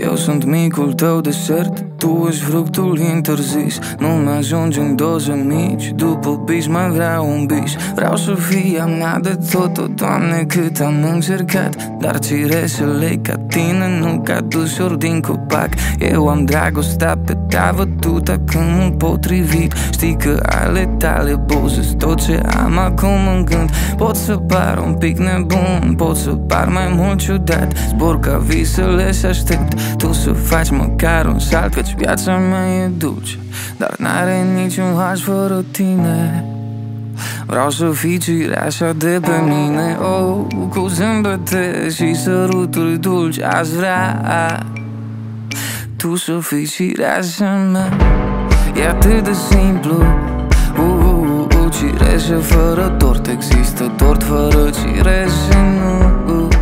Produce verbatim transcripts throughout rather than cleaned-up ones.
Eu sunt micul tău desert, tu ești fructul interzis. Nu mi-ajungi în doze mici, după bis mai vreau un bis. Vreau să fii a mea de tot, o Doamne, cât am încercat. Dar cireșele ca tine nu cad ușor din copac. Eu am dragostea pe ta vătută când mă potrivit. Știi că ale tale buze tot ce am acum în gând. Pot să par un pic nebun, pot să par mai mult ciudat. Zbor ca visele și aștept tu să faci măcar un salt, căci viața mea e dulce, dar n-are niciun H fără tine. Vreau să fii cireașa de pe mine, oh, cu zâmbete și săruturi dulci. Aș vrea tu să fii cireașa mea. E atât de simplu, uh, uh, uh, cireșe fără tort. Există tort fără cireșe, nu uh.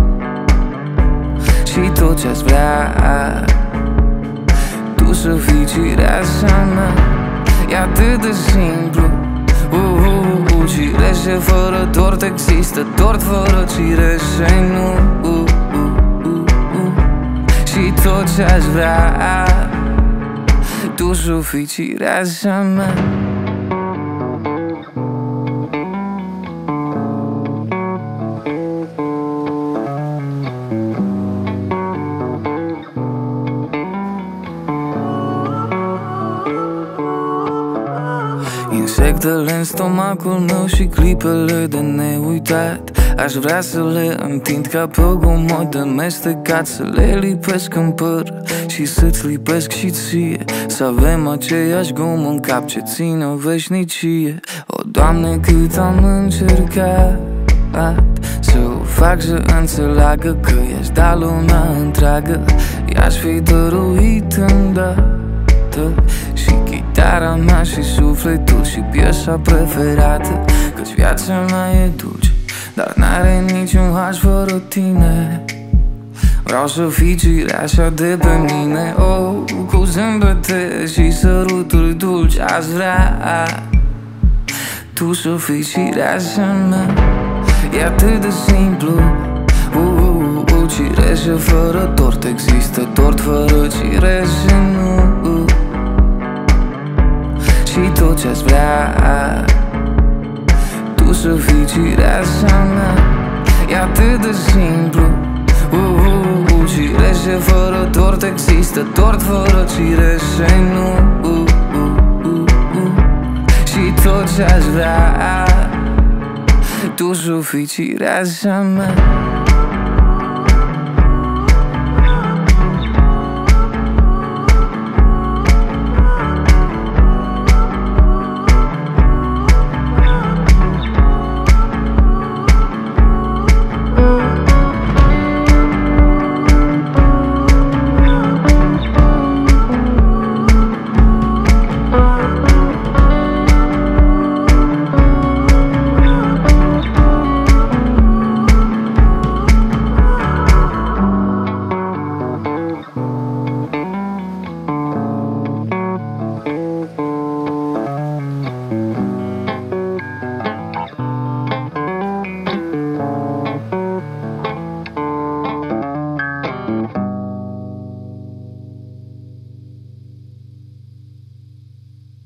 Și tot ce-aș vrea, tu să fii cireașa mea. E atât de simplu, uh, uh, uh, cireșe fără tort. Există tort fără cireșe, nu uh, uh, uh, uh. Și tot ce-aș vrea, tu să fii cireașa mea. Insectele în stomacul meu și clipele de neuitat. Aș vrea să le întind ca pe o gomodă mestecat, să le lipesc în păr și să-ți lipesc și ție. Să avem aceeași gumă în cap ce ține o veșnicie. O, Doamne, cât am încercat să o fac să înțeleagă că i-aș da lumea întreagă. I-aș fi dăruit îndată și chitara mea și sufletul și piesa preferată, căci viața mea e dulce, dar n-are niciun H fără tine. Vreau să fii cireașa de pe mine, oh, cu zâmbete și săruturi dulci. Aș vrea tu să fii cireașa mea. E atât de simplu, uh, uh, uh, cireșe fără tort. Există tort fără cireșe, nu uh. Și tot ce-aș vrea, tu să fii cireașa mea. E atât de simplu, uh, uh, uh, cireșe fără tort. Există tort fără cireșe, nu uh, uh, uh, uh. Și tot ce-aș vrea, tu să fii cireașa mea.